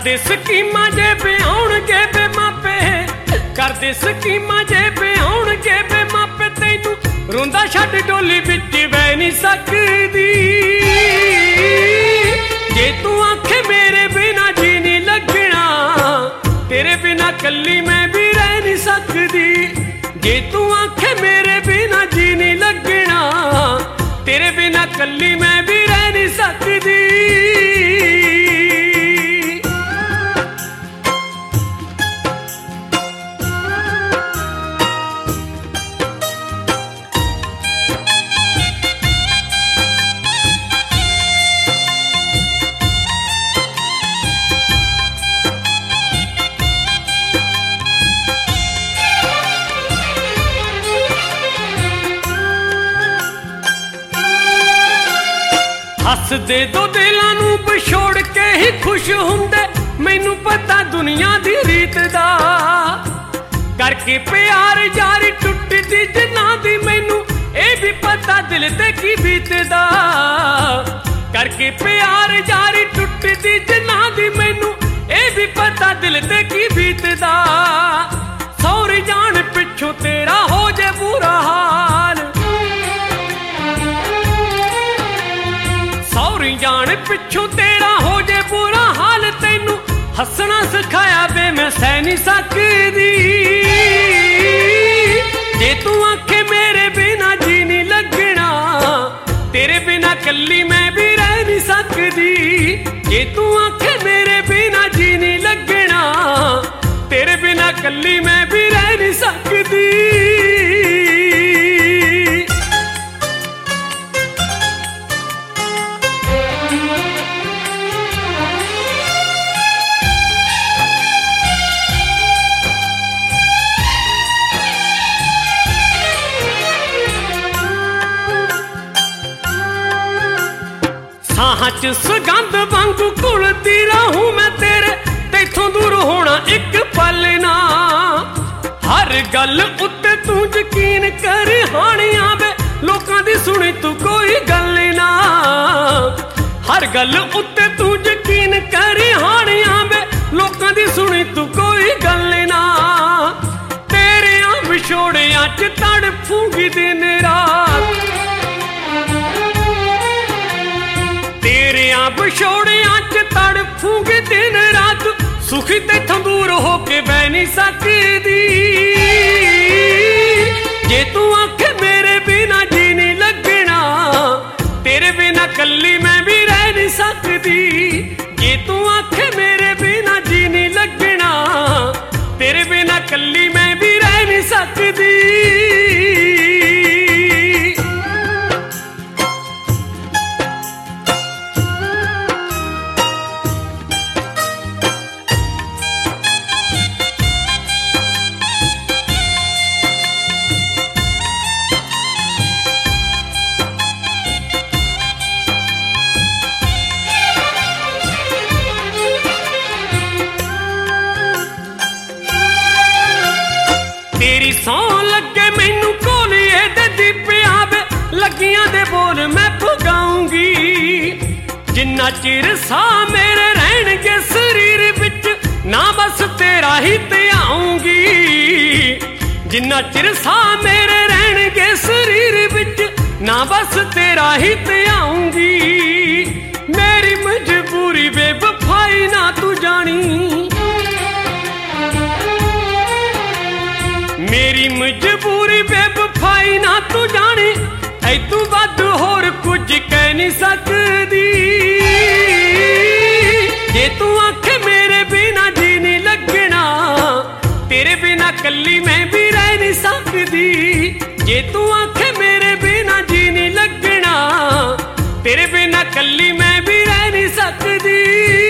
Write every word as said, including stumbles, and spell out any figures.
करदे स्कीमां जे ब्याउणगे बे मापे, करदे स्कीमां जे ब्याउणगे बे मापे, तैनू रोंदा छड्ड डोली विच बह नहीं सकदी। जे तू आखे मेरे बिना जी नहीं लगना, तेरे बिना कल्ली मैं भी रह नहीं सकदी। जे तू आखे मेरे बिना जी नहीं लगना, तेरे बिना कल्ली मैं भी रह नहीं सकदी। हसदे दो दिलां नूं विछोड़ के ही खुश हुंदे, मैनू पता दुनिया दी रीत दा। करके प्यार यारी टुटदी जिन्ना दी, मैनू ए भी पता दिल ते की बीतदा। करके प्यार यारी टुटदी जिन्ना दी, मैनू ए भी पता दिल ते की बीतदा। सौरी जान पिछों तेरा हो जे बुरा हाल, सौरी जान पिछों तेरा हो जे बुरा हाल, तैनू हसना सिखाया बे मैं सह नहीं सकदी। जे तू आखे मेरे बिना जी नहीं लगना, तेरे बिना कल्ली मैं भी रह नहीं सकदी। जे तू आखे मेरे बिना जी नहीं लगना, तेरे बिना कल्ली मैं भी रह नहीं सकदी। साहां च सुगंध वांगू घुलदी रहूं मैं तेरे, तैथों दूर होना एक पल ना। हर गल उत्ते तू यकीन कर हानिया वे, लोकां दी सुनी तू कोई गल ना। हर गल उत्ते तू यकीन कर हानिया वे, लोकां दी सुनी तू कोई गल ना। तेरियां विछोड़ियां च तड़फूंगी दिन रात, तेरियां विछोड़ियां च तड़फूंगी दिन रात। सुखी तैथों दूर हो के बह नहीं सकदी। जे तू आखे मेरे बिना जी नहीं लगना, तेरे बिना कल्ली मैं भी रह नहीं सकदी। जे तू आखे मेरे बिना जी नहीं लगना, तेरे बिना कल्ली मैं भी रह नहीं सकदी। तेरी सौं लगे मैनू कोलिए दे दीपिया वे, लगियां दे बोल मैं पुगाऊंगी। जिन्ना चिर सा मेरे रहणगे शरीर विच, ना बस तेरा ही ध्याऊंगी। जिन्ना चिर सा मेरे रहणगे शरीर विच, ना बस तेरा ही ध्याऊंगी। मेरी मजबूरी बेवफाई ना तू जानी, मेरी मजबूरी बेवफाई ना तू जानी। ऐ तू वध होर कुछ कह नहीं सकदी। जे तू आखे मेरे बिना जी नहीं लगना, तेरे बिना कल्ली मैं भी रह नहीं सकदी। जे तू आखे मेरे बिना जी नहीं लगना, तेरे बिना कल्ली मैं भी रह नहीं सकदी।